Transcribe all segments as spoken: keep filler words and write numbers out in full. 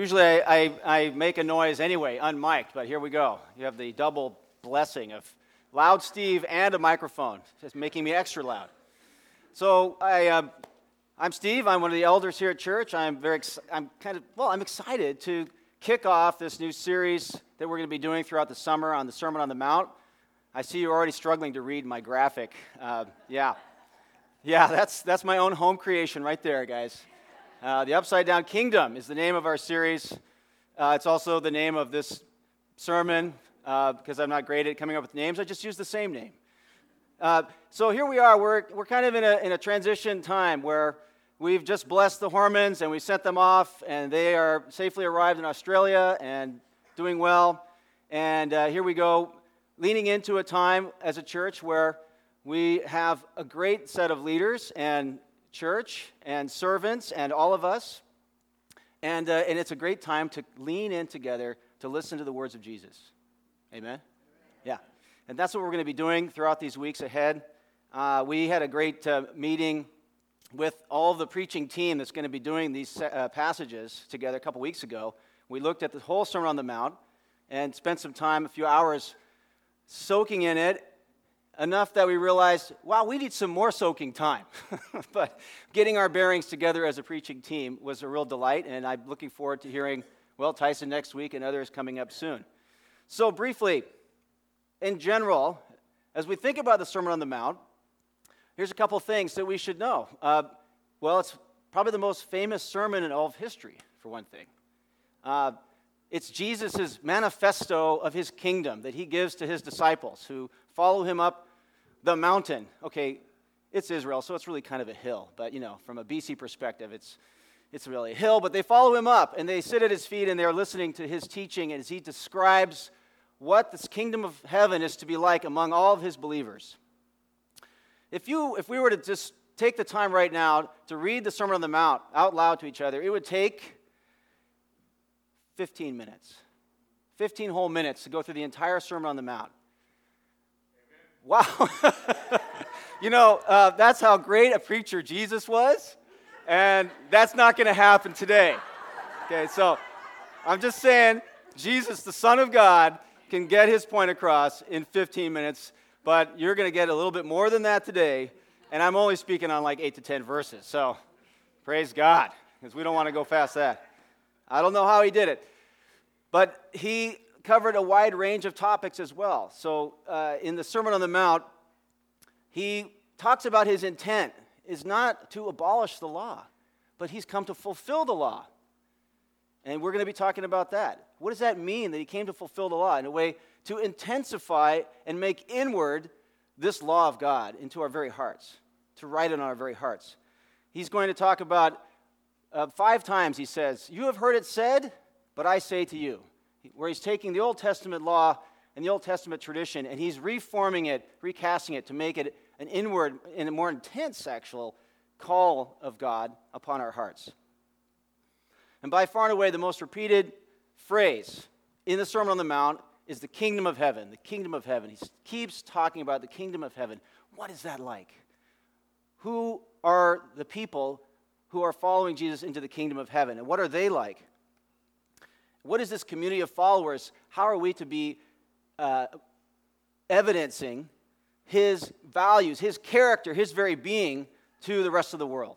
Usually I, I, I make a noise anyway, unmiked, but here we go. You have the double blessing of loud Steve and a microphone, just making me extra loud. So I, uh, I'm Steve. I'm one of the elders here at church. I'm very, ex- I'm kind of, well, I'm excited to kick off this new series that we're going to be doing throughout the summer on the Sermon on the Mount. I see you're already struggling to read my graphic. Uh, yeah, yeah, that's that's my own home creation right there, guys. Uh, the Upside Down Kingdom is the name of our series. Uh, it's also the name of this sermon, uh, because I'm not great at coming up with names. I just use the same name. Uh, so here we are. We're we're kind of in a in a transition time where we've just blessed the Hormans and we sent them off, and they are safely arrived in Australia and doing well. And uh, here we go, leaning into a time as a church where we have a great set of leaders and church and servants and all of us, and uh, and it's a great time to lean in together to listen to the words of Jesus. Amen? Yeah, and that's what we're going to be doing throughout these weeks ahead. Uh, we had a great uh, meeting with all of the preaching team that's going to be doing these uh, passages together a couple weeks ago. We looked at the whole Sermon on the Mount and spent some time, a few hours, soaking in it, enough that we realized, wow, we need some more soaking time. But getting our bearings together as a preaching team was a real delight, and I'm looking forward to hearing, well, Tyson next week and others coming up soon. So briefly, in general, as we think about the Sermon on the Mount, here's a couple things that we should know. Uh, well, it's probably the most famous sermon in all of history, for one thing. Uh, it's Jesus' manifesto of his kingdom that he gives to his disciples who follow him up the mountain. Okay, it's Israel, so it's really kind of a hill. But, you know, from a B C perspective, it's it's really a hill. But they follow him up, and they sit at his feet, and they're listening to his teaching as he describes what this kingdom of heaven is to be like among all of his believers. If you, if we were to just take the time right now to read the Sermon on the Mount out loud to each other, it would take fifteen minutes. fifteen whole minutes to go through the entire Sermon on the Mount. Wow. You know, uh, that's how great a preacher Jesus was, and that's not going to happen today. Okay, so I'm just saying, Jesus, the Son of God, can get his point across in fifteen minutes, but you're going to get a little bit more than that today, and I'm only speaking on like eight to ten verses, so praise God, because we don't want to go past that. I don't know how he did it, but he covered a wide range of topics as well. So uh, in the Sermon on the Mount, he talks about his intent is not to abolish the law, but he's come to fulfill the law. And we're going to be talking about that. What does that mean that he came to fulfill the law? In a way, to intensify and make inward this law of God into our very hearts, to write it on our very hearts. He's going to talk about, uh, five times he says, "You have heard it said, but I say to you," where he's taking the Old Testament law and the Old Testament tradition, and he's reforming it, recasting it to make it an inward and a more intense actual call of God upon our hearts. And by far and away, the most repeated phrase in the Sermon on the Mount is the kingdom of heaven, the kingdom of heaven. He keeps talking about the kingdom of heaven. What is that like? Who are the people who are following Jesus into the kingdom of heaven, and what are they like? What is this community of followers? How are we to be uh, evidencing his values, his character, his very being to the rest of the world?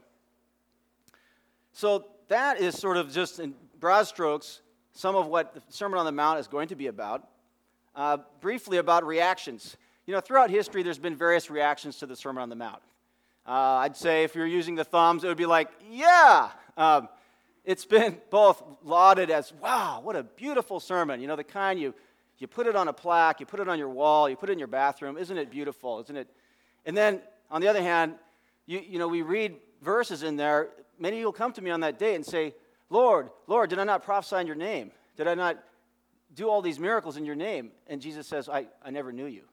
So that is sort of just in broad strokes some of what the Sermon on the Mount is going to be about. Uh, briefly about reactions. You know, throughout history, there's been various reactions to the Sermon on the Mount. Uh, I'd say if you're using the thumbs, it would be like, yeah! Um, It's been both lauded as, wow, what a beautiful sermon. You know, the kind you, you put it on a plaque, you put it on your wall, you put it in your bathroom. Isn't it beautiful? Isn't it? And then, on the other hand, you, you know, we read verses in there. Many of you will come to me on that day and say, Lord, Lord, did I not prophesy in your name? Did I not do all these miracles in your name? And Jesus says, I, I never knew you.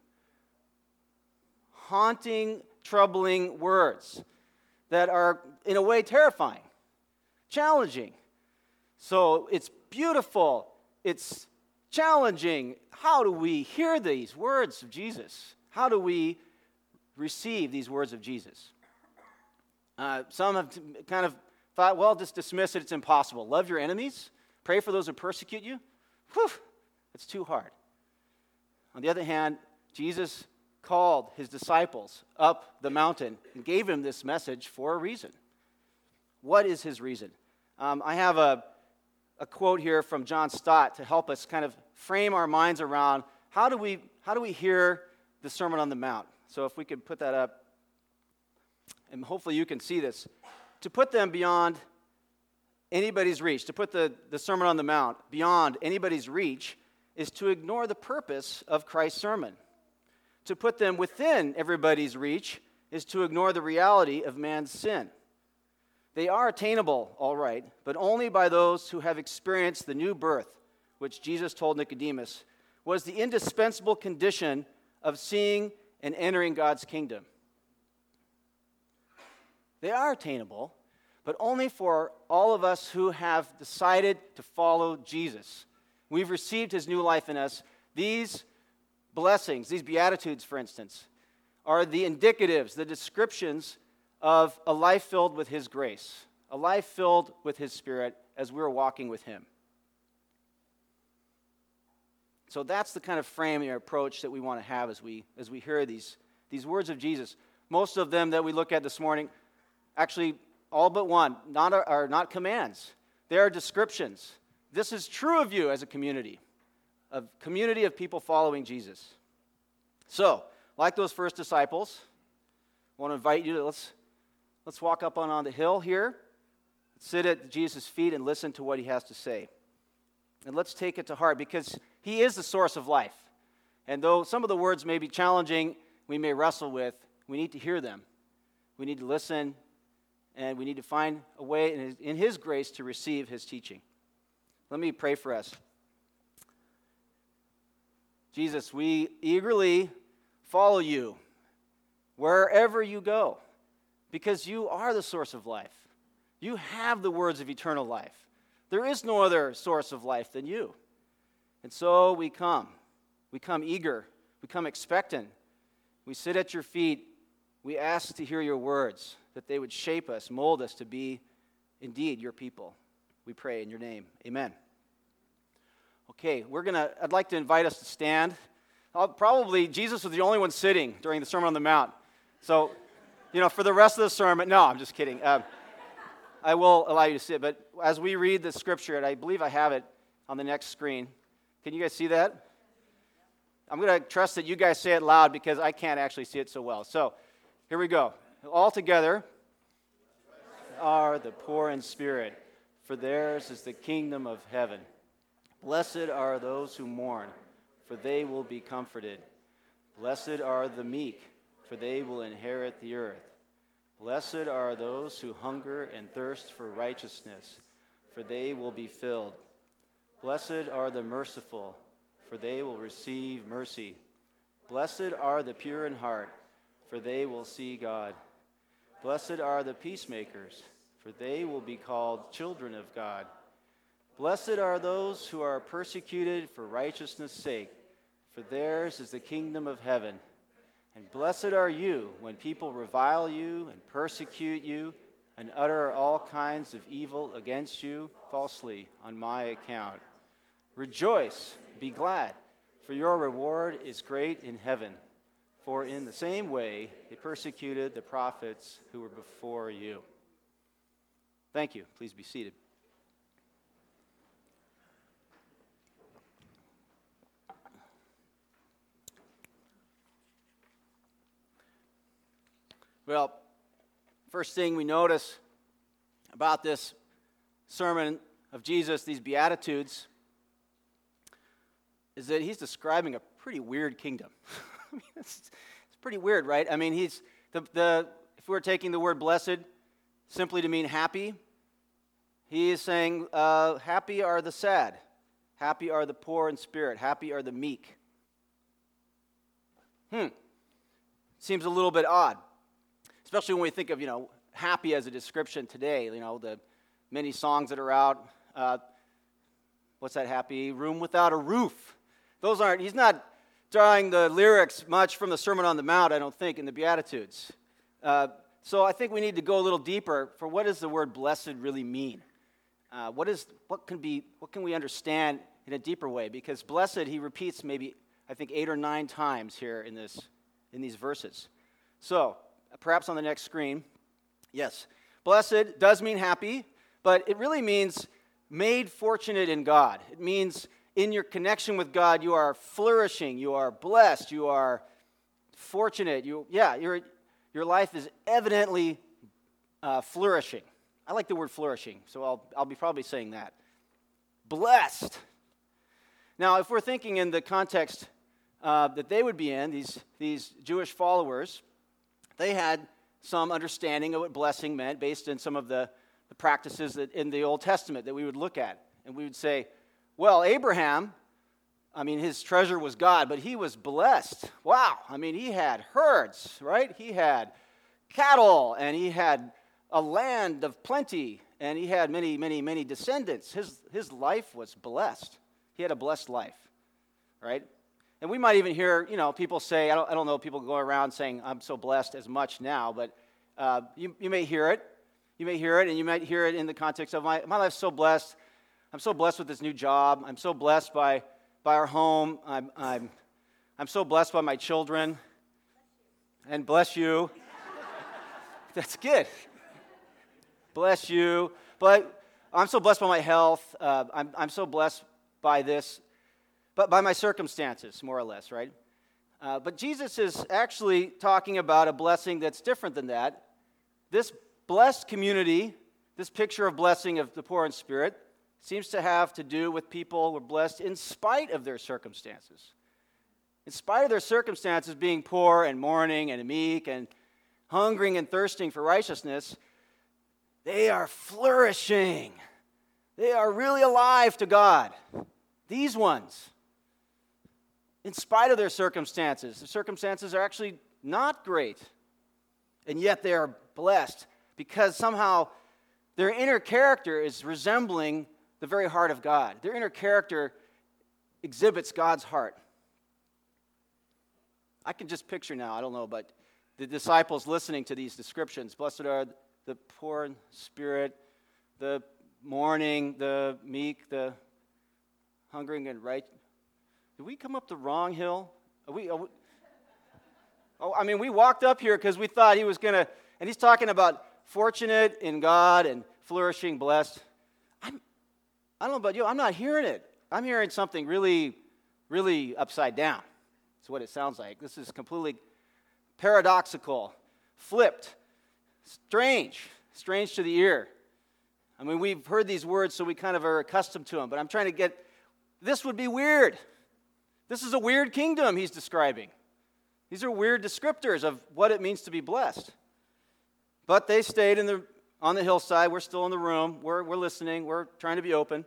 Haunting, troubling words that are, in a way, terrifying. Challenging. So it's beautiful. It's challenging. How do we hear these words of Jesus? How do we receive these words of Jesus? Uh, some have kind of thought, well, just dismiss it. It's impossible. Love your enemies. Pray for those who persecute you? Whew, it's too hard. On the other hand, Jesus called his disciples up the mountain and gave him this message for a reason. What is his reason? Um, I have a, a quote here from John Stott to help us kind of frame our minds around how do we how do we hear the Sermon on the Mount. So if we could put that up, and hopefully you can see this. To put them beyond anybody's reach, to put the, the Sermon on the Mount beyond anybody's reach, is to ignore the purpose of Christ's sermon. To put them within everybody's reach is to ignore the reality of man's sin. They are attainable, all right, but only by those who have experienced the new birth, which Jesus told Nicodemus was the indispensable condition of seeing and entering God's kingdom. They are attainable, but only for all of us who have decided to follow Jesus. We've received his new life in us. These blessings, these beatitudes, for instance, are the indicatives, the descriptions of a life filled with his grace, a life filled with his Spirit as we're walking with him. So that's the kind of frame or approach that we want to have as we as we hear these, these words of Jesus. Most of them that we look at this morning, actually all but one, not are, are not commands. They are descriptions. This is true of you as a community, a community of people following Jesus. So, like those first disciples, I want to invite you to let's let's walk up on, on the hill here, sit at Jesus' feet and listen to what he has to say. And let's take it to heart because he is the source of life. And though some of the words may be challenging, we may wrestle with, we need to hear them. We need to listen, and we need to find a way in his, in his grace to receive his teaching. Let me pray for us. Jesus, we eagerly follow you wherever you go because you are the source of life. You have the words of eternal life. There is no other source of life than you. And so we come. We come eager. We come expectant. We sit at your feet. We ask to hear your words, that they would shape us, mold us to be indeed your people. We pray in your name. Amen. Okay, we're going to, I'd like to invite us to stand. I'll, probably Jesus was the only one sitting during the Sermon on the Mount. So, you know, for the rest of the sermon, no, I'm just kidding. Um, I will allow you to sit, but as we read the scripture, and I believe I have it on the next screen. Can you guys see that? I'm going to trust that you guys say it loud because I can't actually see it so well. So, here we go. All together are the poor in spirit, for theirs is the kingdom of heaven. Blessed are those who mourn, for they will be comforted. Blessed are the meek, for they will inherit the earth. Blessed are those who hunger and thirst for righteousness, for they will be filled. Blessed are the merciful, for they will receive mercy. Blessed are the pure in heart, for they will see God. Blessed are the peacemakers, for they will be called children of God. Blessed are those who are persecuted for righteousness' sake, for theirs is the kingdom of heaven. And blessed are you when people revile you and persecute you and utter all kinds of evil against you falsely on my account. Rejoice, be glad, for your reward is great in heaven. For in the same way they persecuted the prophets who were before you. Thank you. Please be seated. Well, first thing we notice about this sermon of Jesus, these Beatitudes, is that he's describing a pretty weird kingdom. I mean, it's, it's pretty weird, right? I mean, he's the, the if we're taking the word blessed simply to mean happy, he is saying, uh, happy are the sad, happy are the poor in spirit, happy are the meek. Hmm. Seems a little bit odd. Especially when we think of, you know, happy as a description today, you know, the many songs that are out. Uh, what's that happy? Room without a roof. Those aren't, he's not drawing the lyrics much from the Sermon on the Mount, I don't think, in the Beatitudes. Uh, so I think we need to go a little deeper for what does the word blessed really mean? uh, what is what can be what can we understand in a deeper way? Because blessed, he repeats maybe I think eight or nine times here in this in these verses. So perhaps on the next screen, yes, blessed does mean happy, but it really means made fortunate in God. It means in your connection with God, you are flourishing, you are blessed, you are fortunate. You, yeah, your your life is evidently uh, flourishing. I like the word flourishing, so I'll I'll be probably saying that. Blessed. Now, if we're thinking in the context uh, that they would be in, these these Jewish followers, they had some understanding of what blessing meant based on some of the, the practices that in the Old Testament that we would look at, and we would say, well, Abraham, I mean, his treasure was God, but he was blessed. Wow. I mean, he had herds, right? He had cattle, and he had a land of plenty, and he had many, many, many descendants. His, his life was blessed. He had a blessed life, right? And we might even hear, you know, people say, I don't, I don't know, people go around saying, I'm so blessed as much now, but uh, you, you may hear it. You may hear it, and you might hear it in the context of, my, my life's so blessed. I'm so blessed with this new job. I'm so blessed by, by our home. I'm, I'm, I'm so blessed by my children. And bless you. That's good. Bless you. But I'm so blessed by my health. Uh, I'm, I'm so blessed by this. But by my circumstances, more or less, right? Uh, but Jesus is actually talking about a blessing that's different than that. This blessed community, this picture of blessing of the poor in spirit, seems to have to do with people who are blessed in spite of their circumstances. In spite of their circumstances being poor and mourning and meek and hungering and thirsting for righteousness, they are flourishing. They are really alive to God. These ones. In spite of their circumstances, the circumstances are actually not great. And yet they are blessed because somehow their inner character is resembling the very heart of God. Their inner character exhibits God's heart. I can just picture now, I don't know, but the disciples listening to these descriptions. Blessed are the poor in spirit, the mourning, the meek, the hungering and right. Did we come up the wrong hill? Are we, are we, oh, I mean, we walked up here because we thought he was going to, and he's talking about fortunate in God and flourishing, blessed. I'm, I don't know about you, I'm not hearing it. I'm hearing something really, really upside down. That's what it sounds like. This is completely paradoxical, flipped, strange, strange to the ear. I mean, we've heard these words, so we kind of are accustomed to them, but I'm trying to get, this would be weird. This is a weird kingdom he's describing. These are weird descriptors of what it means to be blessed. But they stayed in the on the hillside. We're still in the room. We're, we're listening. We're trying to be open.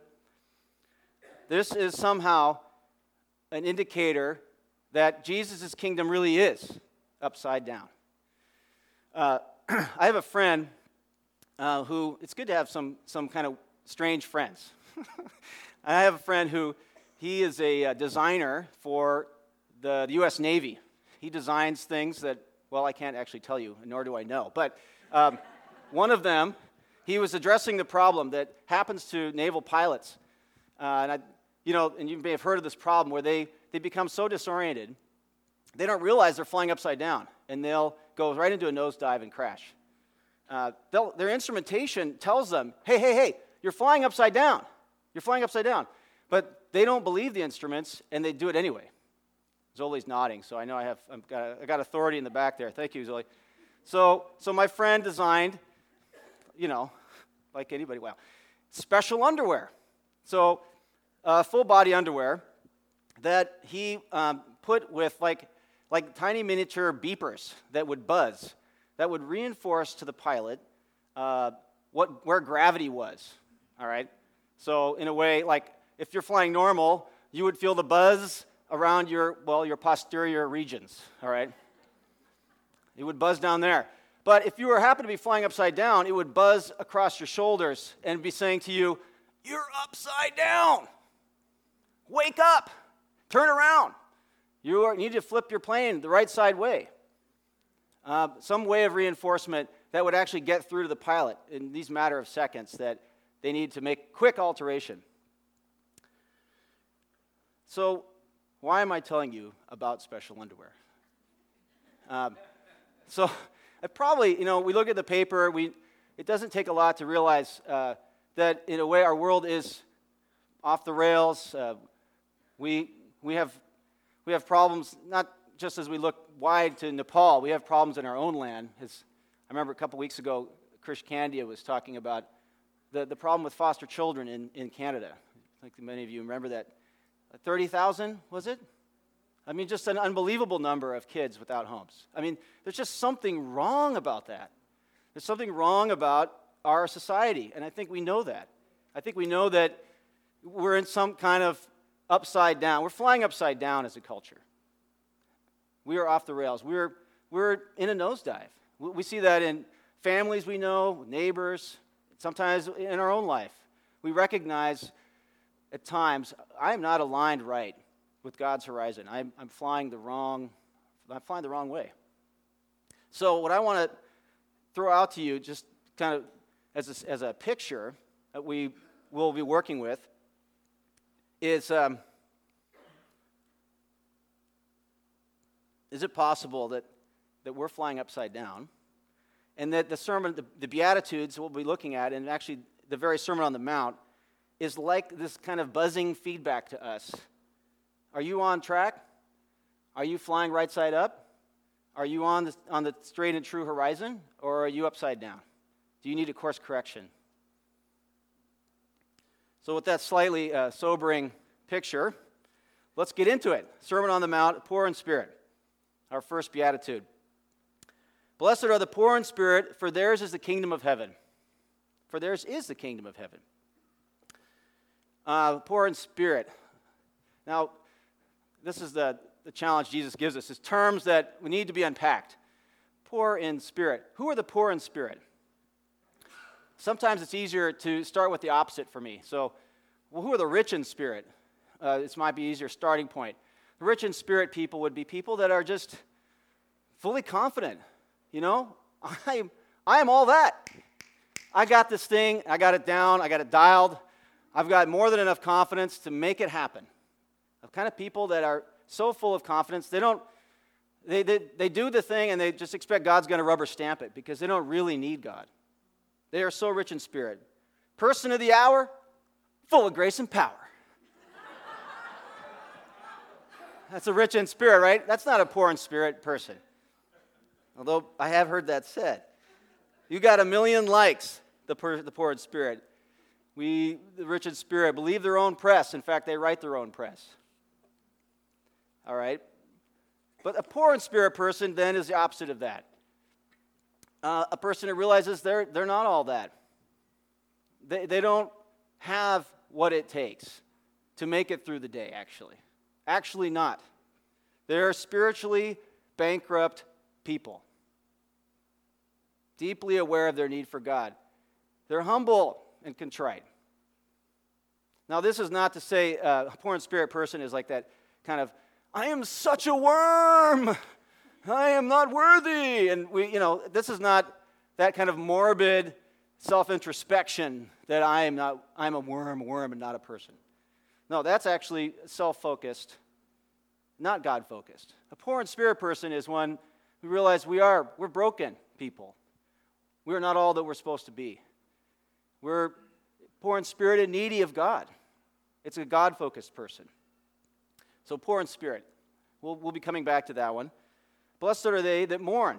This is somehow an indicator that Jesus' kingdom really is upside down. Uh, I have a friend uh, who, it's good to have some, some kind of strange friends. I have a friend who, he is a uh, designer for the, the U S Navy. He designs things that, well, I can't actually tell you, nor do I know. But um, one of them, he was addressing the problem that happens to naval pilots. Uh, and I, you know, and you may have heard of this problem where they, they become so disoriented, they don't realize they're flying upside down, and they'll go right into a nosedive and crash. Uh, their instrumentation tells them, hey, hey, hey, you're flying upside down. You're flying upside down. But they don't believe the instruments, and they do it anyway. Zoli's nodding, so I know I have I've got, I got authority in the back there. Thank you, Zoli. So, so my friend designed, you know, like anybody, wow, special underwear. So, uh, full-body underwear that he um, put with like, like tiny miniature beepers that would buzz, that would reinforce to the pilot uh, what where gravity was, all right? So, in a way, like if you're flying normal, you would feel the buzz around your, well, your posterior regions, all right? It would buzz down there. But if you were happen to be flying upside down, it would buzz across your shoulders and be saying to you, you're upside down. Wake up. Turn around. You are, need to flip your plane the right side way. Uh, some way of reinforcement that would actually get through to the pilot in these matter of seconds that they need to make quick alteration. So why am I telling you about special underwear? Um, so I probably, you know, we look at the paper, we, it doesn't take a lot to realize uh, that in a way our world is off the rails. Uh, we, we, have, we have problems, not just as we look wide to Nepal, we have problems in our own land. As I remember a couple weeks ago, Krish Kandia was talking about the, the problem with foster children in, in Canada. I think many of you remember that. thirty thousand, was it? I mean, just an unbelievable number of kids without homes. I mean, there's just something wrong about that. There's something wrong about our society, and I think we know that. I think we know that we're in some kind of upside down. We're flying upside down as a culture. We are off the rails. We're, we're in a nosedive. We see that in families we know, neighbors, sometimes in our own life. We recognize at times, I am not aligned right with God's horizon. I'm, I'm flying the wrong, I'm flying the wrong way. So what I want to throw out to you, just kind of as a, as a picture that we will be working with, is um, is it possible that, that we're flying upside down, and that the sermon, the, the Beatitudes, we'll be looking at, and actually the very Sermon on the Mount, is like this kind of buzzing feedback to us. Are you on track? Are you flying right side up? Are you on the, on the straight and true horizon? Or are you upside down? Do you need a course correction? So with that slightly uh, sobering picture, let's get into it. Sermon on the Mount, poor in spirit. Our first beatitude. Blessed are the poor in spirit, for theirs is the kingdom of heaven. For theirs is the kingdom of heaven. Uh, poor in spirit. Now, this is the, the challenge Jesus gives us, is terms that we need to be unpacked. Poor in spirit. Who are the poor in spirit? Sometimes it's easier to start with the opposite for me. So, well, who are the rich in spirit? Uh, this might be an easier starting point. The rich in spirit people would be people that are just fully confident. You know, I, I am all that. I got this thing. I got it down. I got it dialed. I've got more than enough confidence to make it happen. The kind of people that are so full of confidence, they don't, they, they, they do the thing and they just expect God's going to rubber stamp it because they don't really need God. They are so rich in spirit. Person of the hour, full of grace and power. That's a rich in spirit, right? That's not a poor in spirit person. Although I have heard that said. You got a million likes, the, per, the poor in spirit. We, the rich in spirit, believe their own press. In fact, they write their own press. All right? But a poor in spirit person then is the opposite of that. Uh, a person who realizes they're, they're not all that. They, they don't have what it takes to make it through the day, actually. Actually not. They're spiritually bankrupt people. Deeply aware of their need for God. They're humble and contrite. Now, this is not to say uh, a poor in spirit person is like that kind of, I am such a worm. I am not worthy. And we, you know, this is not that kind of morbid self-introspection that I am not, I'm a worm, worm, and not a person. No, that's actually self-focused, not God-focused. A poor in spirit person is one who realizes we are, we're broken people. We are not all that we're supposed to be. We're poor in spirit and needy of God. It's a God-focused person. So poor in spirit. We'll, we'll be coming back to that one. Blessed are they that mourn,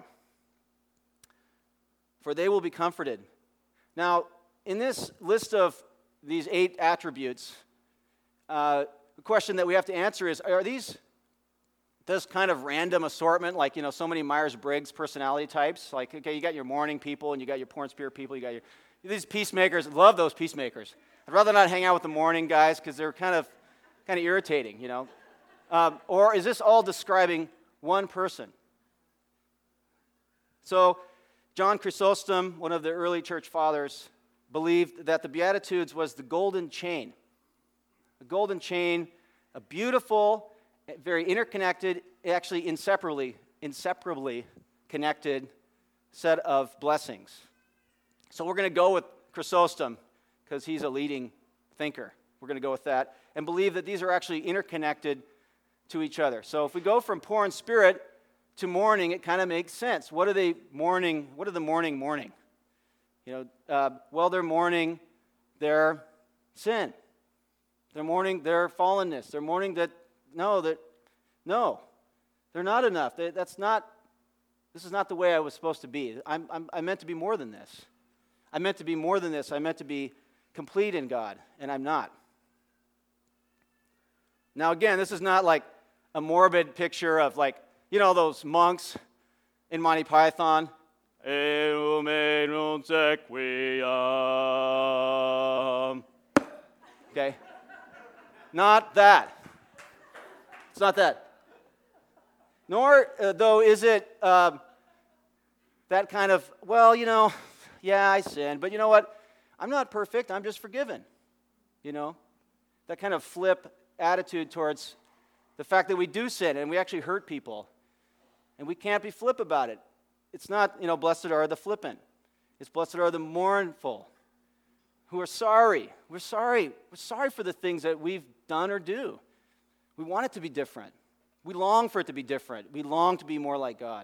for they will be comforted. Now, in this list of these eight attributes, uh, the question that we have to answer is, are these this kind of random assortment, like, you know, so many Myers-Briggs personality types? Like, okay, you got your mourning people, and you got your poor in spirit people, you got your, these peacemakers. Love those peacemakers. I'd rather not hang out with the mourning guys because they're kind of, kind of irritating, you know. Um, or is this all describing one person? So, John Chrysostom, one of the early church fathers, believed that the Beatitudes was the golden chain. A golden chain, a beautiful, very interconnected, actually inseparably, inseparably connected set of blessings. So we're going to go with Chrysostom because he's a leading thinker. We're going to go with that. And believe that these are actually interconnected to each other. So if we go from poor in spirit to mourning, it kind of makes sense. What are they mourning? What are the mourning mourning? You know, uh, well, they're mourning their sin. They're mourning their fallenness. They're mourning that, no, that, no, they're not enough. They, that's not, this is not the way I was supposed to be. I'm, I'm, I meant to be more than this. I meant to be more than this. I meant to be complete in God, and I'm not. Now, again, this is not like a morbid picture of like, you know, those monks in Monty Python. Eum me non sequiam. Okay? Not that. It's not that. Nor, uh, though, is it uh, that kind of, well, you know, yeah, I sinned, but you know what? I'm not perfect. I'm just forgiven. You know? That kind of flip attitude towards the fact that we do sin and we actually hurt people. And we can't be flip about it. It's not, you know, blessed are the flippant. It's blessed are the mournful, who are sorry. We're sorry. We're sorry for the things that we've done or do. We want it to be different. We long for it to be different. We long to be more like God.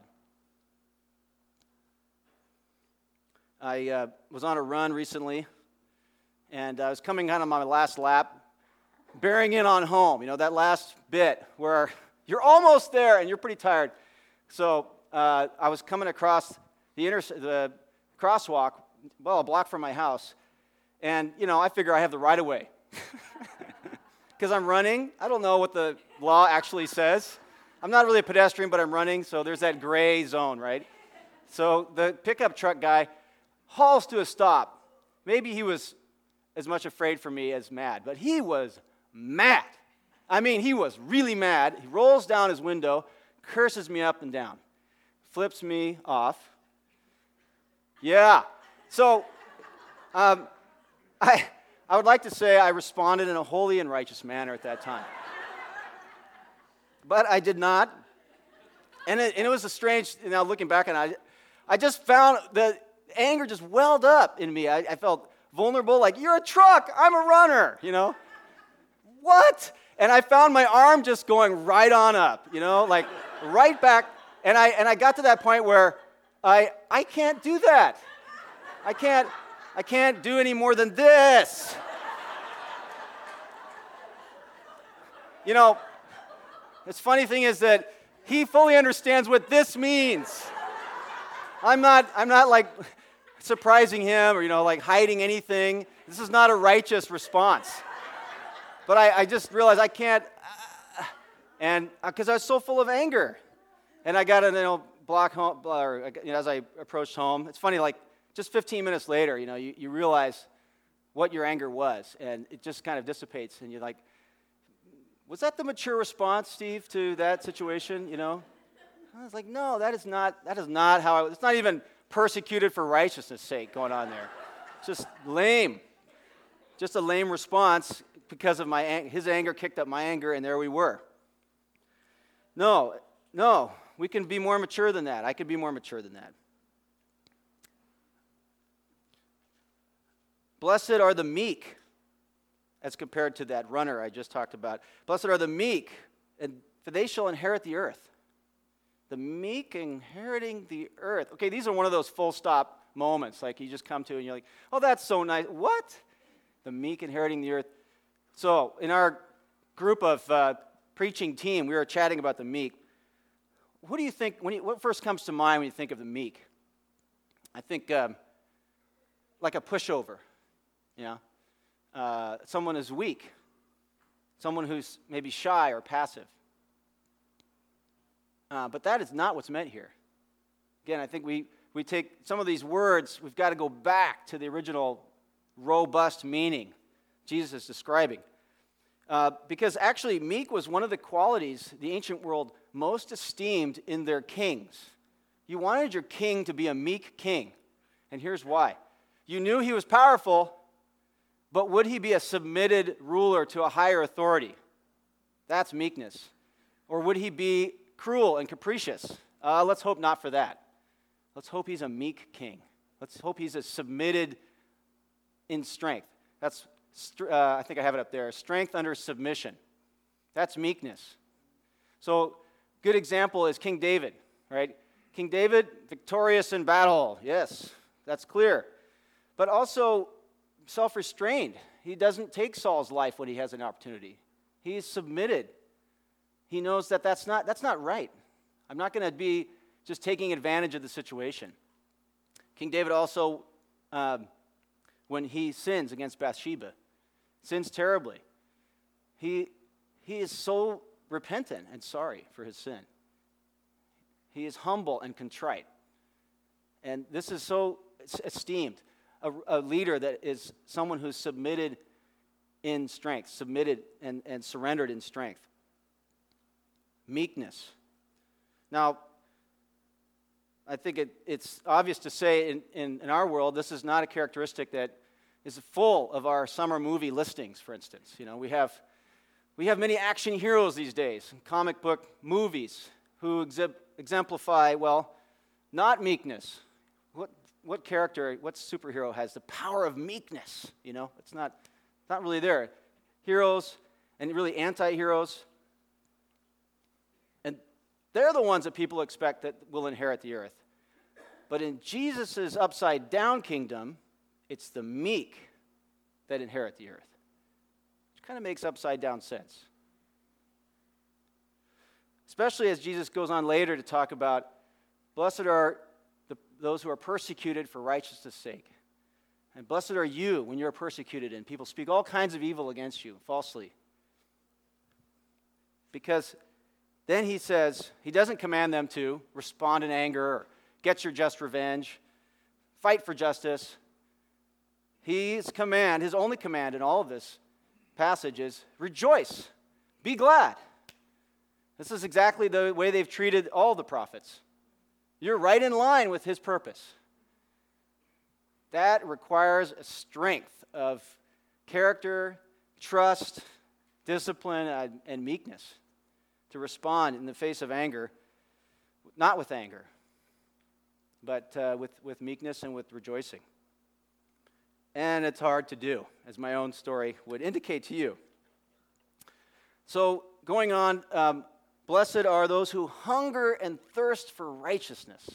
I uh, was on a run recently, and I was coming kind of my last lap, bearing in on home, you know, that last bit where you're almost there and you're pretty tired. So uh, I was coming across the, inter- the crosswalk, well, a block from my house, and, you know, I figure I have the right-of-way. Because I'm running. I don't know what the law actually says. I'm not really a pedestrian, but I'm running, so there's that gray zone, right? So the pickup truck guy hauls to a stop. Maybe he was as much afraid for me as mad, but he was mad. I mean, he was really mad. He rolls down his window, curses me up and down, flips me off. Yeah. So um, I, I would like to say I responded in a holy and righteous manner at that time. But I did not. And it, and it was a strange, you know, looking back on it, I, I just found the anger just welled up in me. I, I felt vulnerable, like, you're a truck, I'm a runner, you know? What? And I found my arm just going right on up, you know, like right back. And I and I got to that point where I I can't do that. I can't I can't do any more than this. You know, the funny thing is that he fully understands what this means. I'm not I'm not like surprising him or, you know, like hiding anything. This is not a righteous response. But I, I just realized I can't, uh, and because I was so full of anger. And I got to, you know, block home, or, you know, as I approached home. It's funny, like, just fifteen minutes later, you know, you, you realize what your anger was, and it just kind of dissipates, and you're like, was that the mature response, Steve, to that situation, you know? I was like, no, that is not, that is not how I, it's not even persecuted for righteousness' sake going on there. It's just lame. Just a lame response. Because of my his anger kicked up my anger, and there we were. No, no, we can be more mature than that. I can be more mature than that. Blessed are the meek, as compared to that runner I just talked about. Blessed are the meek, and for they shall inherit the earth. The meek inheriting the earth. Okay, these are one of those full stop moments, like you just come to and you're like, oh, that's so nice. What? The meek inheriting the earth. So, in our group of uh, preaching team, we were chatting about the meek. What do you think, when you, what first comes to mind when you think of the meek? I think um, like a pushover, you know? Uh, someone who's weak, someone who's maybe shy or passive. Uh, but that is not what's meant here. Again, I think we, we take some of these words, we've got to go back to the original robust meaning Jesus is describing. Uh, because actually, meek was one of the qualities the ancient world most esteemed in their kings. You wanted your king to be a meek king. And here's why. You knew he was powerful, but would he be a submitted ruler to a higher authority? That's meekness. Or would he be cruel and capricious? Uh, let's hope not for that. Let's hope he's a meek king. Let's hope he's a submitted in strength. That's, uh, I think I have it up there, strength under submission. That's meekness. So, good example is King David, right? King David, victorious in battle, yes, that's clear. But also self-restrained. He doesn't take Saul's life when he has an opportunity. He's submitted. He knows that that's not, that's not right. I'm not going to be just taking advantage of the situation. King David also, um, when he sins against Bathsheba, sins terribly. He, he is so repentant and sorry for his sin. He is humble and contrite. And this is so esteemed. A, a leader that is someone who's submitted in strength, submitted and, and surrendered in strength. Meekness. Now, I think it, it's obvious to say in, in, in our world, this is not a characteristic that is full of our summer movie listings, for instance. You know, we have, we have many action heroes these days, comic book movies, who exib- exemplify, well, not meekness. What, what character, what superhero has the power of meekness? You know, it's not, not really there. Heroes and really anti-heroes, and they're the ones that people expect that will inherit the earth. But in Jesus' upside-down kingdom, it's the meek that inherit the earth. Which kind of makes upside-down sense. Especially as Jesus goes on later to talk about, blessed are the, those who are persecuted for righteousness' sake. And blessed are you when you're persecuted and people speak all kinds of evil against you falsely. Because then he says, he doesn't command them to respond in anger or get your just revenge, fight for justice. His command, his only command in all of this passage is rejoice, be glad. This is exactly the way they've treated all the prophets. You're right in line with his purpose. That requires a strength of character, trust, discipline, and meekness to respond in the face of anger, not with anger, but uh, with, with meekness and with rejoicing. And it's hard to do, as my own story would indicate to you. So, going on, um, blessed are those who hunger and thirst for righteousness.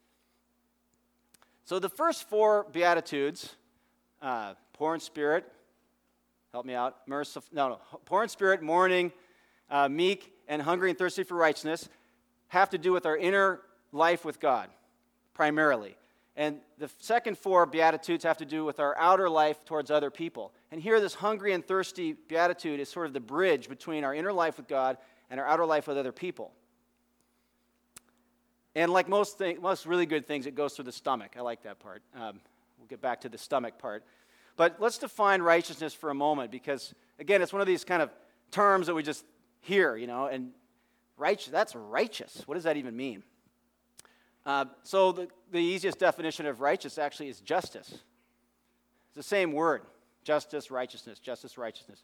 So the first four Beatitudes, uh, poor in spirit, help me out, merciful, no, no, poor in spirit, mourning, uh, meek, and hungry and thirsty for righteousness, have to do with our inner life with God, primarily. And the second four Beatitudes have to do with our outer life towards other people. And here, this hungry and thirsty Beatitude is sort of the bridge between our inner life with God and our outer life with other people. And like most thing, most really good things, it goes through the stomach. I like that part. Um, we'll get back to the stomach part. But let's define righteousness for a moment, because, again, it's one of these kind of terms that we just hear, you know, and righteous, that's righteous. What does that even mean? Uh, so the, the easiest definition of righteous actually is justice. It's the same word, justice, righteousness, justice, righteousness.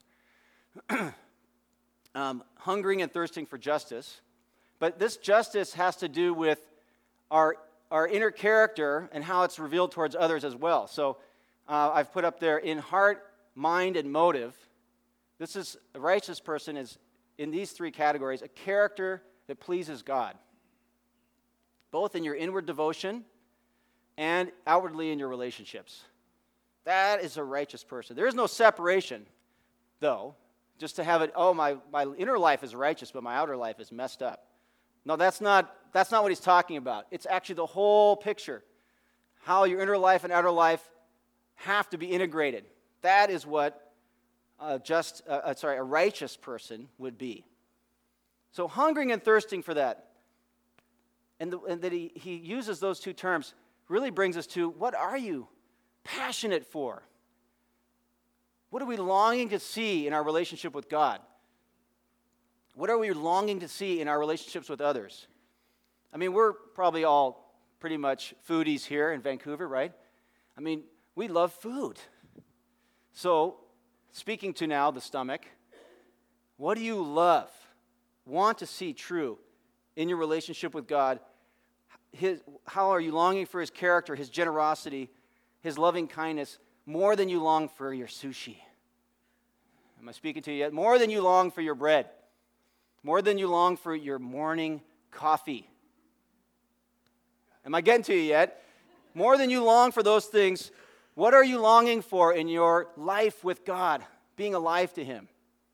um, hungering and thirsting for justice. But this justice has to do with our, our inner character and how it's revealed towards others as well. So uh, I've put up there, in heart, mind, and motive. This is, a righteous person is, in these three categories, a character that pleases God, both in your inward devotion and outwardly in your relationships. That is a righteous person. There is no separation, though, just to have it, oh, my, my inner life is righteous, but my outer life is messed up. No, that's not, that's not what he's talking about. It's actually the whole picture. How your inner life and outer life have to be integrated. That is what a just, uh, sorry, a righteous person would be. So hungering and thirsting for that, and, the, and that he, he uses those two terms, really brings us to, what are you passionate for? What are we longing to see in our relationship with God? What are we longing to see in our relationships with others? I mean, we're probably all pretty much foodies here in Vancouver, right? I mean, we love food. So, speaking to now the stomach, what do you love, want to see true in your relationship with God? His, how are you longing for his character, his generosity, his loving kindness? more than you long for your sushi. Am I speaking to you yet? More than you long for your bread. More than you long for your morning coffee. Am I getting to you yet? More than you long for those things, what are you longing for in your life with God, being alive to Him?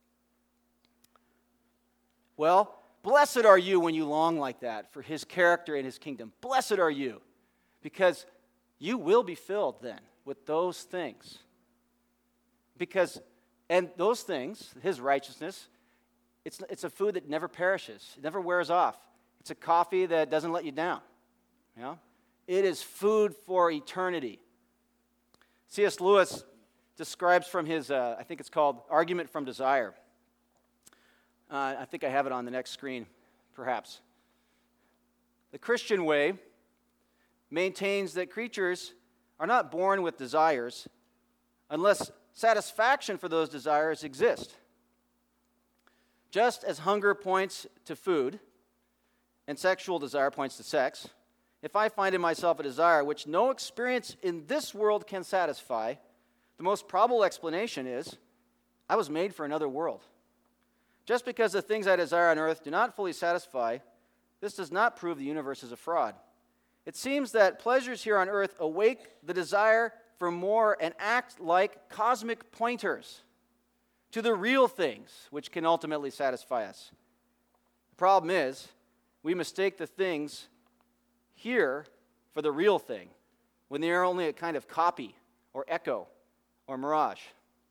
Well, blessed are you when you long like that for His character and His kingdom. Blessed are you, because you will be filled then with those things. Because, and those things, His righteousness, it's, it's a food that never perishes. It never wears off. It's a coffee that doesn't let you down. You know? It is food for eternity. C S Lewis describes from his, uh, I think it's called Argument from Desire. Uh, I think I have it on the next screen, perhaps. The Christian way maintains that creatures are not born with desires unless satisfaction for those desires exists. Just as hunger points to food and sexual desire points to sex, if I find in myself a desire which no experience in this world can satisfy, the most probable explanation is I was made for another world. Just because the things I desire on earth do not fully satisfy, this does not prove the universe is a fraud. It seems that pleasures here on earth awake the desire for more and act like cosmic pointers to the real things which can ultimately satisfy us. The problem is, we mistake the things here for the real thing when they are only a kind of copy or echo or mirage.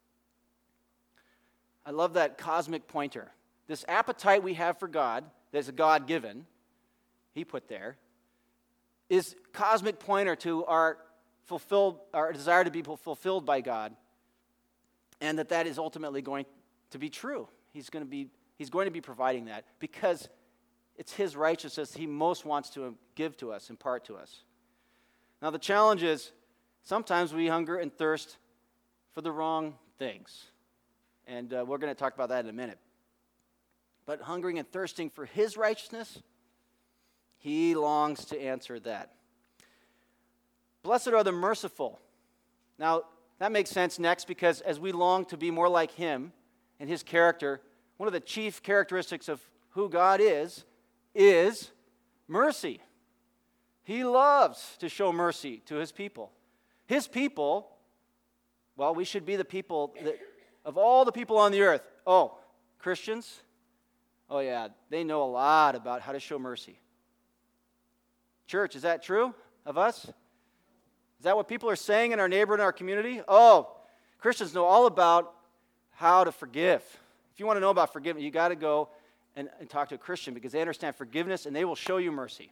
I love that cosmic pointer. This appetite we have for God, that's a God-given, He put there, is cosmic pointer to our fulfilled, our desire to be fulfilled by God, and that that is ultimately going to be true. He's going to be, He's going to be providing that because it's His righteousness He most wants to give to us, impart to us. Now the challenge is, sometimes we hunger and thirst for the wrong things. And uh, we're going to talk about that in a minute. But hungering and thirsting for His righteousness, He longs to answer that. Blessed are the merciful. Now, that makes sense next because as we long to be more like Him and His character, one of the chief characteristics of who God is, is mercy. He loves to show mercy to His people. His people, well, we should be the people that, of all the people on the earth, oh, Christians, oh yeah, they know a lot about how to show mercy. Church, is that true of us? Is that what people are saying in our neighborhood, in our community? Oh, Christians know all about how to forgive. If you want to know about forgiveness, you got to go and, and talk to a Christian because they understand forgiveness and they will show you mercy.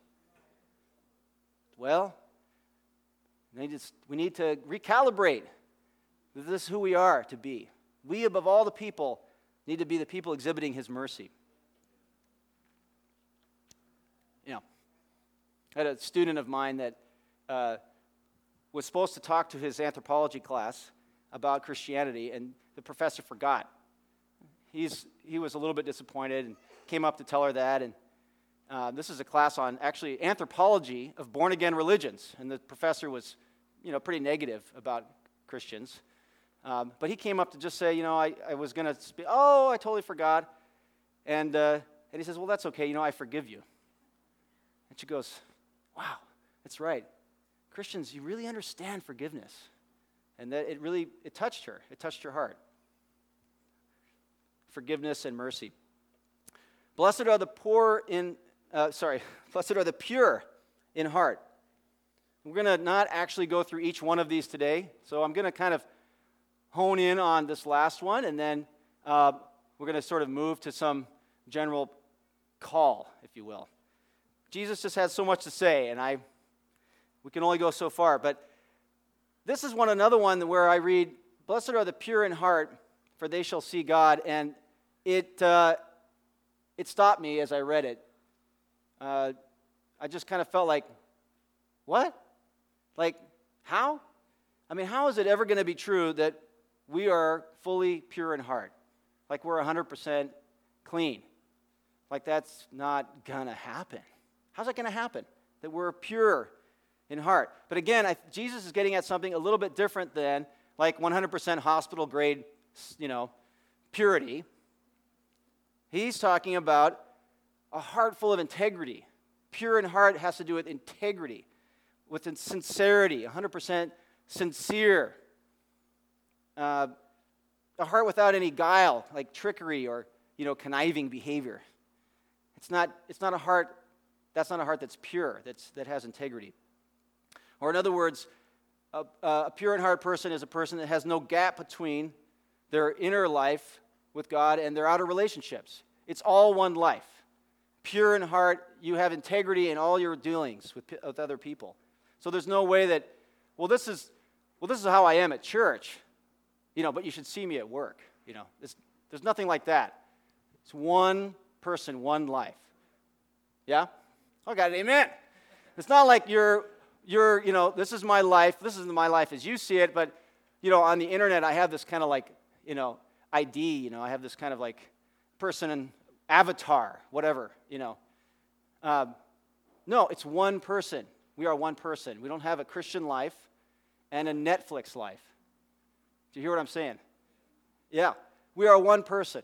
Well, we need to, we need to recalibrate. This is who we are to be. We, above all the people, need to be the people exhibiting His mercy. You know, I had a student of mine that uh, was supposed to talk to his anthropology class about Christianity, and the professor forgot. He's he was a little bit disappointed and came up to tell her that. And uh, this is a class on actually anthropology of born-again religions, and the professor was, you know, pretty negative about Christians. Um, but he came up to just say, you know, I, I was going to speak. Oh, I totally forgot. And uh, and he says, well, that's okay. You know, I forgive you. And she goes, wow, that's right. Christians, you really understand forgiveness. And that it really, it touched her. It touched her heart. Forgiveness and mercy. Blessed are the poor in, uh, sorry, blessed are the pure in heart. We're going to not actually go through each one of these today. So I'm going to kind of hone in on this last one, and then uh, we're going to sort of move to some general call, if you will. Jesus just has so much to say, and I we can only go so far. But this is one another one where I read, "Blessed are the pure in heart, for they shall see God." And it uh, it stopped me as I read it. Uh, I just kind of felt like, what? Like, how? I mean, how is it ever going to be true that we are fully pure in heart? Like we're one hundred percent clean? Like that's not going to happen. How's that going to happen? That we're pure in heart. But again, I, Jesus is getting at something a little bit different than like one hundred percent hospital grade, you know, purity. He's talking about a heart full of integrity. Pure in heart has to do with integrity, with sincerity, one hundred percent sincere. Uh, a heart without any guile, like trickery or, you know, conniving behavior. It's not, it's not a heart, that's not a heart that's pure, that's, that has integrity. Or in other words, a, a pure in heart person is a person that has no gap between their inner life with God and their outer relationships. It's all one life. Pure in heart, you have integrity in all your dealings with, with other people. So there's no way that, well, this is, well, this is how I am at church, you know, but you should see me at work, you know. It's, there's nothing like that. It's one person, one life. Yeah? Oh, God, amen. It's not like you're, you're, you know, this is my life, this is my life as you see it, but, you know, on the internet, I have this kind of like, you know, I D, you know, I have this kind of like person and avatar, whatever, you know. Uh, no, it's one person. We are one person. We don't have a Christian life and a Netflix life. Do you hear what I'm saying? Yeah, we are one person.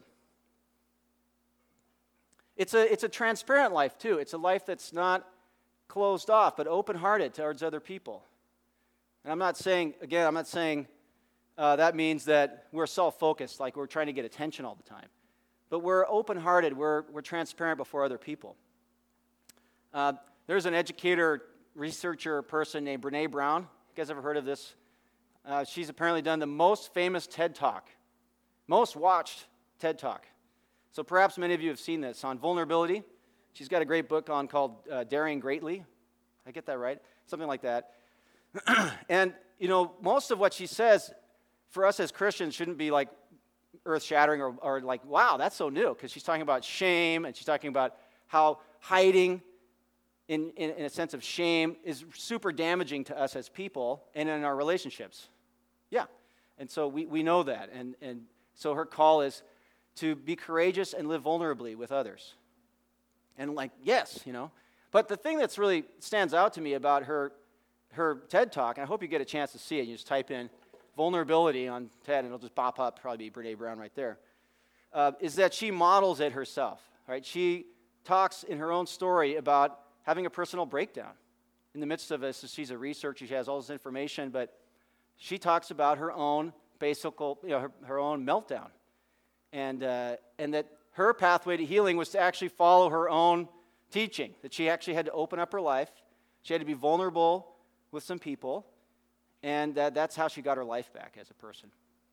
It's a, it's a transparent life, too. It's a life that's not closed off, but open-hearted towards other people. And I'm not saying, again, I'm not saying uh, that means that we're self-focused, like we're trying to get attention all the time. But we're open-hearted. We're, we're transparent before other people. Uh, there's an educator, researcher person named Brene Brown. You guys ever heard of this? Uh, she's apparently done the most famous TED Talk, most watched TED Talk. So perhaps many of you have seen this on vulnerability. She's got a great book on called uh, Daring Greatly. I get that right? Something like that. And, you know, most of what she says for us as Christians shouldn't be like earth-shattering or, or like, wow, that's so new, because she's talking about shame, and she's talking about how hiding in, in, in a sense of shame is super damaging to us as people and in our relationships. Yeah. And so we, we know that. And, and so her call is to be courageous and live vulnerably with others. And like, yes, you know. But the thing that's really stands out to me about her her TED Talk, and I hope you get a chance to see it, you just type in vulnerability on TED, and it'll just pop up, probably be Brene Brown right there, uh, is that she models it herself, right? She talks in her own story about having a personal breakdown. In the midst of this, she's a researcher, she has all this information, but she talks about her own basic, you know, her, her own meltdown. And, uh, and that her pathway to healing was to actually follow her own teaching, that she actually had to open up her life, she had to be vulnerable with some people, and uh, that's how she got her life back as a person.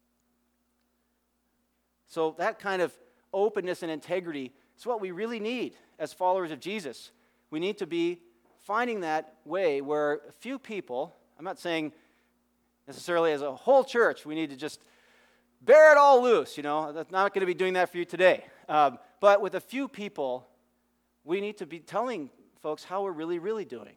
So that kind of openness and integrity is what we really need as followers of Jesus. We need to be finding that way where a few people, I'm not saying necessarily as a whole church, we need to just bear it all loose, you know. That's not going to be doing that for you today. Um, but with a few people, we need to be telling folks how we're really, really doing.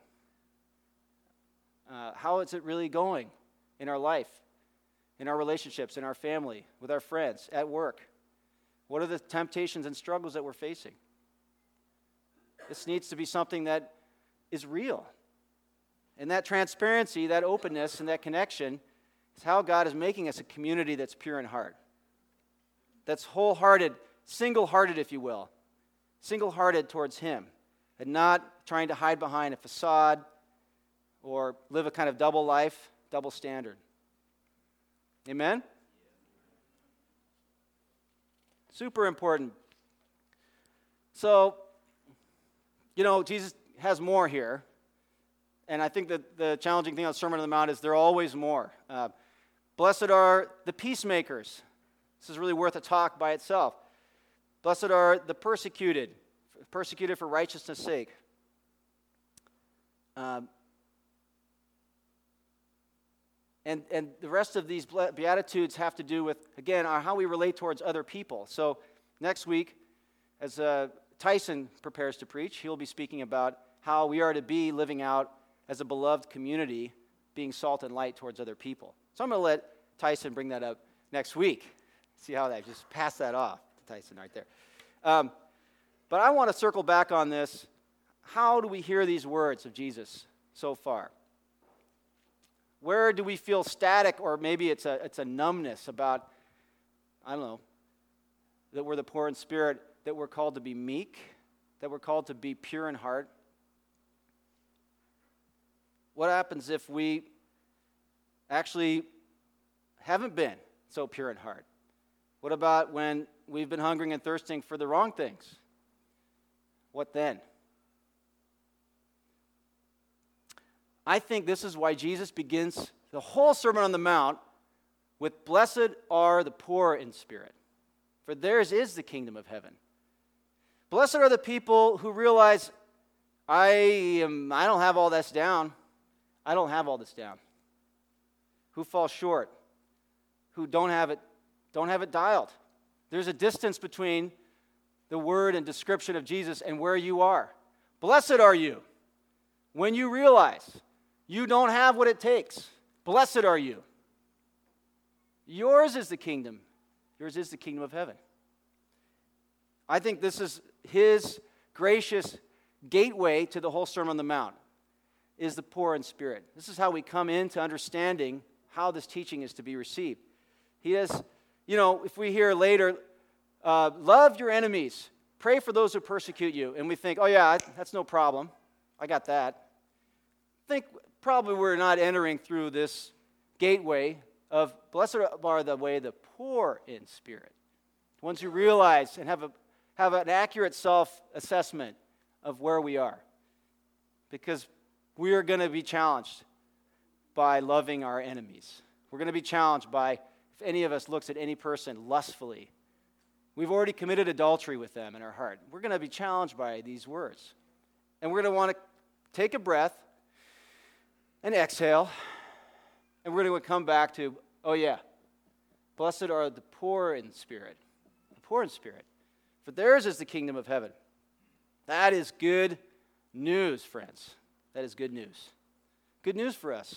Uh, how is it really going in our life, in our relationships, in our family, with our friends, at work? What are the temptations and struggles that we're facing? This needs to be something that is real. And that transparency, that openness, and that connection is how God is making us a community that's pure in heart. That's wholehearted, single-hearted, if you will. Single-hearted towards Him. And not trying to hide behind a facade or live a kind of double life, double standard. Amen? Super important. So, you know, Jesus has more here. And I think that the challenging thing on the Sermon on the Mount is there are always more. Uh, Blessed are the peacemakers. This is really worth a talk by itself. Blessed are the persecuted, persecuted for righteousness' sake. Um, and, and the rest of these Beatitudes have to do with, again, our, how we relate towards other people. So next week, as uh, Tyson prepares to preach, he'll be speaking about how we are to be living out as a beloved community, being salt and light towards other people. So I'm going to let Tyson bring that up next week. See how that, just pass that off to Tyson right there. Um, but I want to circle back on this. How do we hear these words of Jesus so far? Where do we feel static, or maybe it's a, it's a numbness about, I don't know, that we're the poor in spirit, that we're called to be meek, that we're called to be pure in heart? What happens if we actually haven't been so pure in heart? What about when we've been hungering and thirsting for the wrong things? What then? I think this is why Jesus begins the whole Sermon on the Mount with, "Blessed are the poor in spirit, for theirs is the kingdom of heaven." Blessed are the people who realize, I am, I don't have all this down. I don't have all this down. Who fall short, who don't have it, don't have it dialed. There's a distance between the word and description of Jesus and where you are. Blessed are you when you realize you don't have what it takes. Blessed are you. Yours is the kingdom. Yours is the kingdom of heaven. I think this is his gracious gateway to the whole Sermon on the Mount, is the poor in spirit. This is how we come into understanding how this teaching is to be received. He has, you know, if we hear later, uh, love your enemies, pray for those who persecute you, and we think, oh yeah, that's no problem. I got that. I think probably we're not entering through this gateway of blessed are the way the poor in spirit. Ones who realize and have a have an accurate self-assessment of where we are. Because we are going to be challenged by loving our enemies. We're going to be challenged by, if any of us looks at any person lustfully, we've already committed adultery with them in our heart. We're going to be challenged by these words. And we're going to want to take a breath and exhale, and we're going to come back to, oh yeah, blessed are the poor in spirit. The poor in spirit. For theirs is the kingdom of heaven. That is good news, friends. That is good news. Good news for us.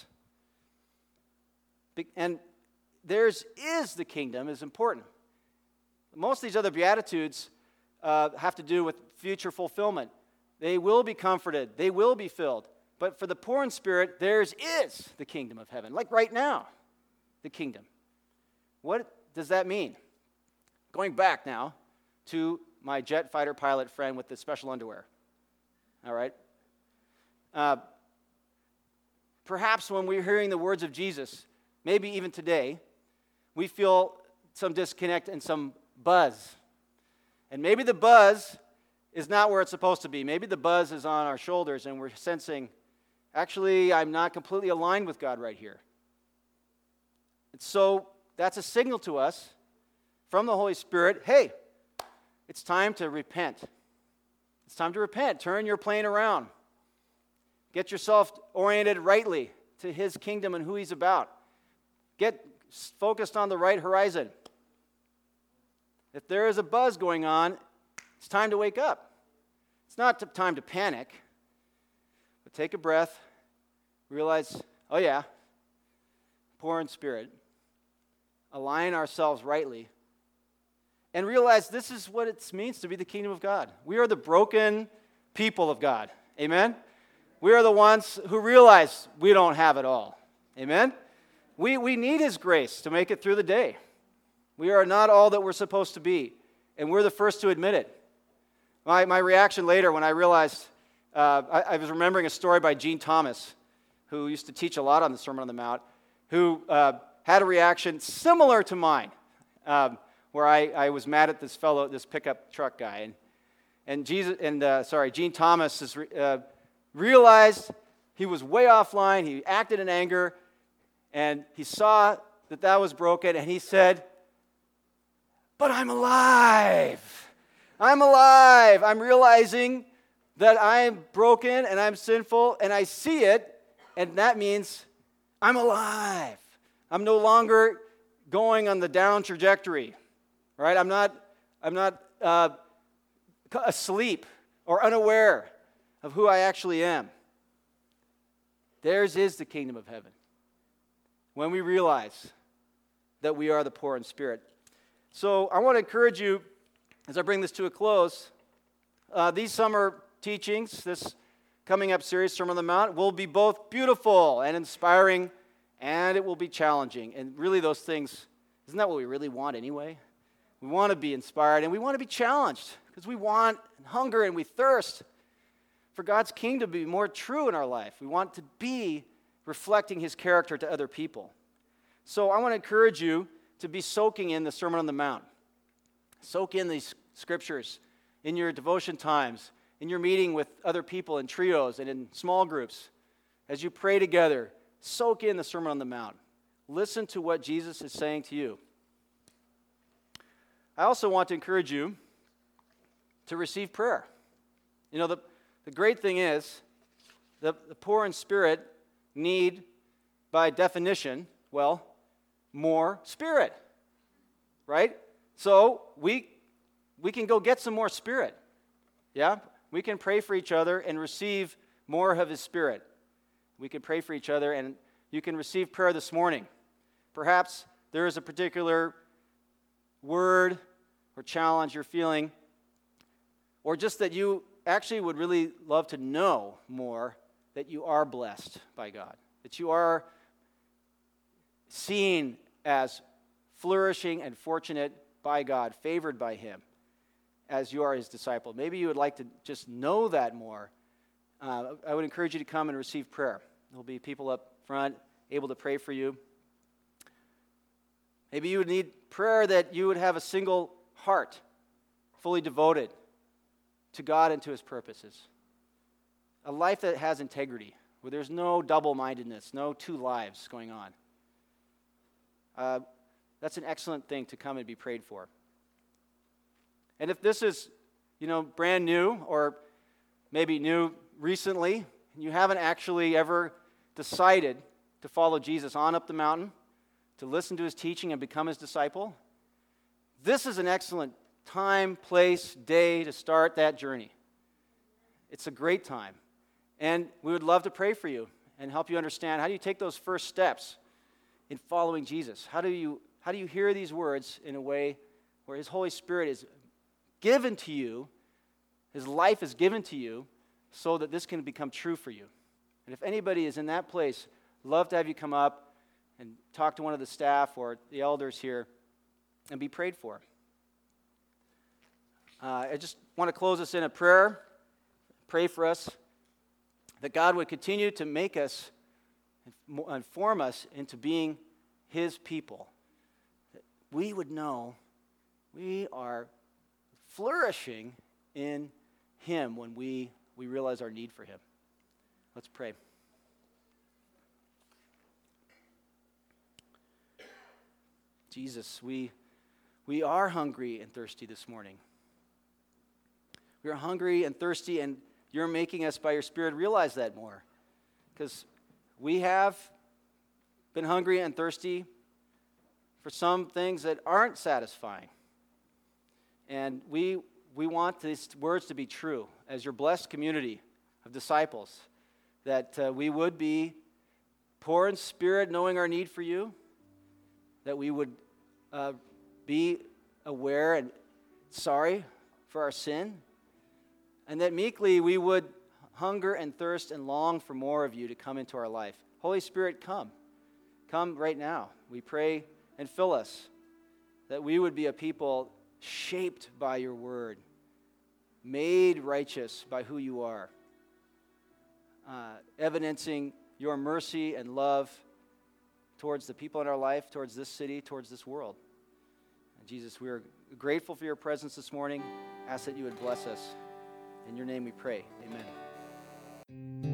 And theirs is the kingdom is important. Most of these other Beatitudes uh, have to do with future fulfillment. They will be comforted. They will be filled. But for the poor in spirit, theirs is the kingdom of heaven. Like right now, the kingdom. What does that mean? Going back now to my jet fighter pilot friend with the special underwear. All right? Uh, perhaps when we're hearing the words of Jesus, maybe even today, we feel some disconnect and some buzz. And maybe the buzz is not where it's supposed to be. Maybe the buzz is on our shoulders and we're sensing, actually, I'm not completely aligned with God right here. And so that's a signal to us from the Holy Spirit, hey, it's time to repent. It's time to repent. Turn your plane around. Get yourself oriented rightly to his kingdom and who he's about. Get focused on the right horizon. If there is a buzz going on, it's time to wake up. It's not time to panic, but take a breath, realize, oh yeah, poor in spirit, align ourselves rightly, and realize this is what it means to be the kingdom of God. We are the broken people of God. Amen? We are the ones who realize we don't have it all. Amen? We, we need his grace to make it through the day. We are not all that we're supposed to be, and we're the first to admit it. My, my reaction later when I realized, uh, I, I was remembering a story by Gene Thomas, who used to teach a lot on the Sermon on the Mount, who uh, had a reaction similar to mine, um, where I, I was mad at this fellow, this pickup truck guy, and and Jesus and uh, sorry, Gene Thomas is, uh, realized he was way offline. He acted in anger, and he saw that that was broken, and he said, "But I'm alive. I'm alive. I'm realizing that I'm broken and I'm sinful, and I see it, and that means I'm alive. I'm no longer going on the down trajectory, right? I'm not, I'm not uh, asleep or unaware of who I actually am." Theirs is the kingdom of heaven when we realize that we are the poor in spirit. So I want to encourage you, as I bring this to a close, uh, these summer teachings, this coming up series, Sermon on the Mount, will be both beautiful and inspiring and it will be challenging. And really those things, isn't that what we really want anyway? We want to be inspired and we want to be challenged because we want hunger and we thirst for God's kingdom to be more true in our life. We want to be reflecting his character to other people. So I want to encourage you to be soaking in the Sermon on the Mount. Soak in these scriptures in your devotion times, in your meeting with other people in trios and in small groups. As you pray together, soak in the Sermon on the Mount. Listen to what Jesus is saying to you. I also want to encourage you to receive prayer. You know, the, the great thing is, the, the poor in spirit need, by definition, well, more spirit, right? So we we can go get some more spirit, yeah? We can pray for each other and receive more of his spirit. We can pray for each other, and you can receive prayer this morning. Perhaps there is a particular word or challenge you're feeling, or just that you actually would really love to know more that you are blessed by God, that you are seen as flourishing and fortunate by God, favored by him, as you are his disciple. Maybe you would like to just know that more. Uh, I would encourage you to come and receive prayer. There'll be people up front able to pray for you. Maybe you would need prayer that you would have a single heart, fully devoted to God and to his purposes. A life that has integrity, where there's no double-mindedness, no two lives going on. Uh, that's an excellent thing to come and be prayed for. And if this is, you know, brand new or maybe new recently, and you haven't actually ever decided to follow Jesus on up the mountain, to listen to his teaching and become his disciple, this is an excellent time, place, day to start that journey. It's a great time. And we would love to pray for you and help you understand how do you take those first steps in following Jesus. How do you how do you hear these words in a way where his Holy Spirit is given to you, his life is given to you, so that this can become true for you. And if anybody is in that place, love to have you come up and talk to one of the staff or the elders here and be prayed for. Uh, I just want to close us in a prayer. Pray for us that God would continue to make us and form us into being his people. That we would know we are flourishing in him when we, we realize our need for him. Let's pray. Jesus, we, we are hungry and thirsty this morning. We are hungry and thirsty, and you're making us by your Spirit realize that more. Because we have been hungry and thirsty for some things that aren't satisfying. And we we want these words to be true as your blessed community of disciples, that uh, we would be poor in spirit, knowing our need for you, that we would uh, be aware and sorry for our sin, and that meekly we would hunger and thirst and long for more of you to come into our life. Holy Spirit, come. Come right now. We pray and fill us, that we would be a people shaped by your word, made righteous by who you are, uh, evidencing your mercy and love towards the people in our life, towards this city, towards this world. And Jesus, we are grateful for your presence this morning. Ask that you would bless us. In your name we pray. Amen.